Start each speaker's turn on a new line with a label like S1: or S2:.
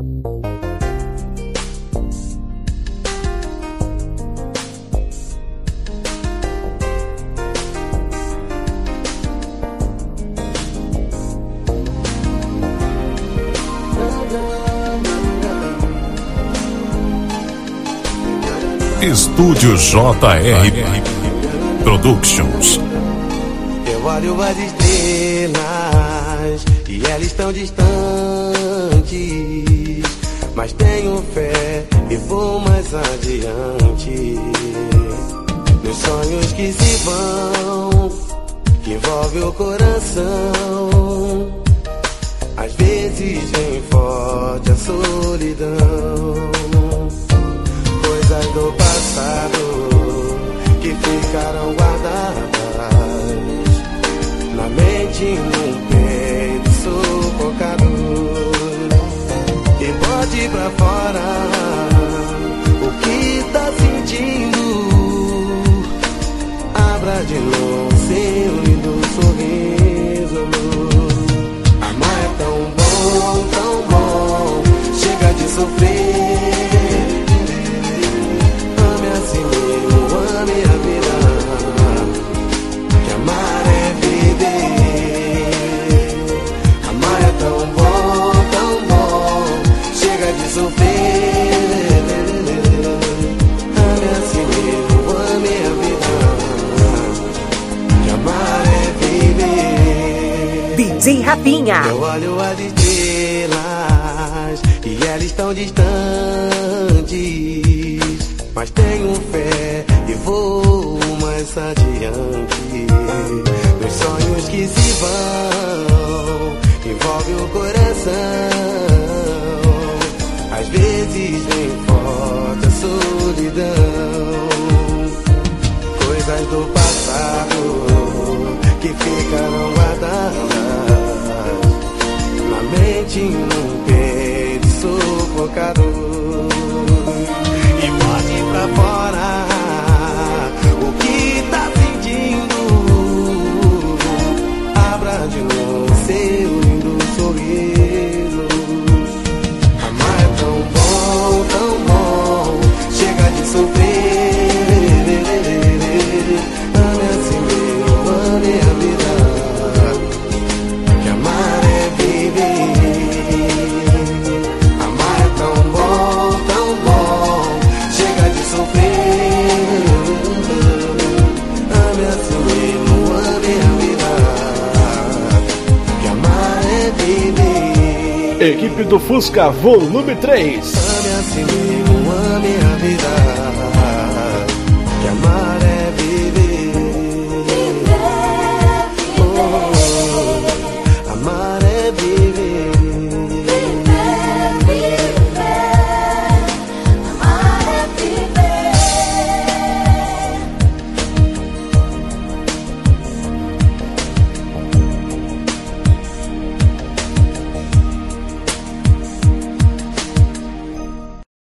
S1: Estúdio JR Productions.
S2: Eu olho as estrelas e elas estão distantes, mas tenho fé e vou mais adiante. Meus sonhos que se vão, que envolvem o coração, às vezes vem forte a solidão. Coisas do passado que ficaram guardadas na mente, num peito sufocado, e bote pra fora o que tá sentindo. Abra de novo seu lindo sorriso. Amar é tão bom, chega de sofrer. Ame a vida, que amar é viver. Amar é tão bom, chega de sofrer. Ame a si mesmo, ame a vida, que amar é viver.
S3: DJ Rafinha.
S2: Eu olho as estrelas e elas estão distantes, mas tenho fé e vou mais adiante. Meus sonhos que se vão, envolvem o coração, às vezes vem forte a solidão. Coisas do passado que ficaram guardadas na mente, num peito sufocado, pra fora o que tá sentindo. Abra de novo seu lindo sorriso. Amar é tão bom, chega de sofrer. Ame a si mesmo, ame a vida, que amar é viver. Amar é tão bom, chega de sofrer. Ame a si mesmo, ame a vida, que amar é viver.
S4: Equipe do Fusca, volume 3.
S2: Ame a si mesmo, ame a vida,